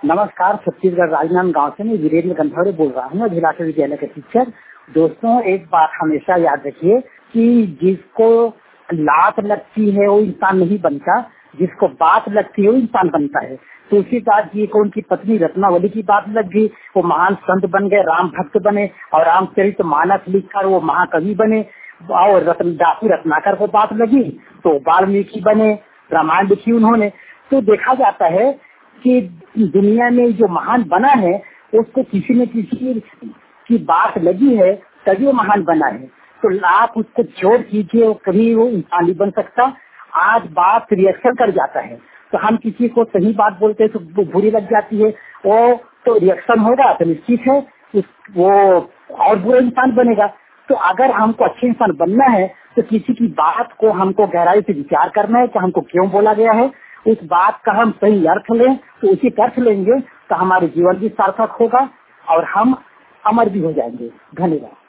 नमस्कार, छत्तीसगढ़ राजनांदगांव से मैं वीरेंद्र गंधौरे बोल रहा हूँ, जिला विद्यालय के शिक्षक। दोस्तों, एक बात हमेशा याद रखिए कि जिसको लात लगती है वो इंसान नहीं बनता, जिसको बात लगती है वो इंसान बनता है। तुलसीदास जी को उनकी पत्नी रत्नावली की बात लग गई, वो महान संत बन गए, राम भक्त बने और रामचरित मानस लिखकर वो महाकवि बने। और दासी रत्नाकर को बात लगी तो वाल्मीकि बने, रामायण लिखी उन्होंने। तो देखा जाता है कि दुनिया में जो महान बना है उसको किसी न किसी की बात लगी है तभी वो महान बना है। तो आप उसको छोड़ कीजिए, कभी वो इंसान नहीं बन सकता। आज बात रिएक्शन कर जाता है, तो हम किसी को सही बात बोलते हैं तो बुरी लग जाती है, वो तो रिएक्शन होगा तो निश्चित है वो और बुरा इंसान बनेगा। तो अगर हमको अच्छे इंसान बनना है तो किसी की बात को हमको गहराई से विचार करना है कि हमको क्यों बोला गया है, उस बात का हम सही अर्थ लें, तो उसी अर्थ लेंगे तो हमारे जीवन भी सार्थक होगा और हम अमर भी हो जाएंगे। धन्यवाद।